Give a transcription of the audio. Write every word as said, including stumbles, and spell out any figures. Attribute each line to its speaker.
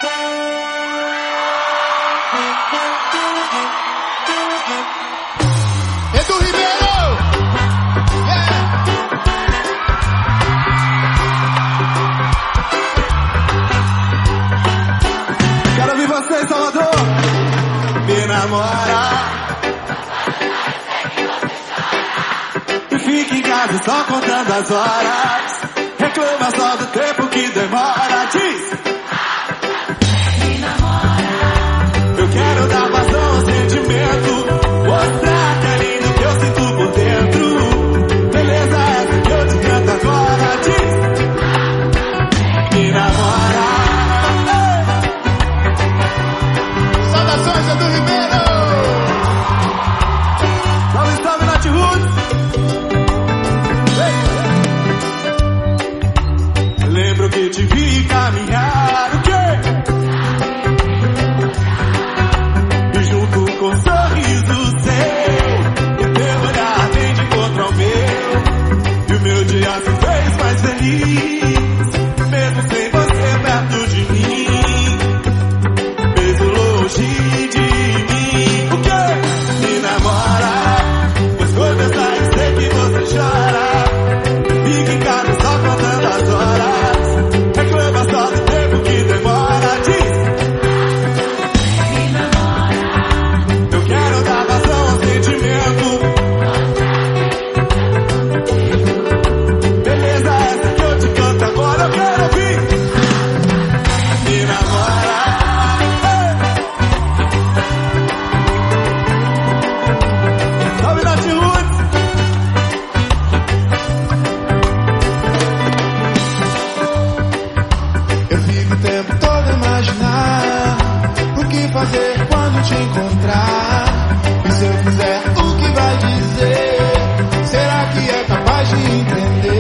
Speaker 1: Edu Ribeiro! Yeah! Quero ouvir você, Salvador! Me namora! E fica em casa só contando as horas. Reclama só do tempo que demora. Diz!
Speaker 2: Me namora.
Speaker 1: Eu quero dar vazão ao sentimento. Mostrar que é lindo que eu sinto por dentro. Beleza essa que eu te canto agora. Diz! Me namora. Ei. Saudações, Edu Ribeiro! Salve, salve, Nath Roots! Ei. Lembro que te vi caminhar. O quê? E junto com o sorriso dia se fez mais feliz, mesmo sem você perto de mim, mesmo longe de mim. O que? Me namora, pois quando eu saio sei que você chora. Fica em casa só contando as horas, reclama só do tempo que demora. Diz!
Speaker 2: Me namora.
Speaker 1: Eu quero dar vazão ao sentimento. Agora eu quero ouvir. Me namora. Hey. Salve, Nath Roots. Eu fico o tempo todo a imaginar o que fazer quando te encontrar. E se eu fizer o que vai dizer, será que é capaz de entender?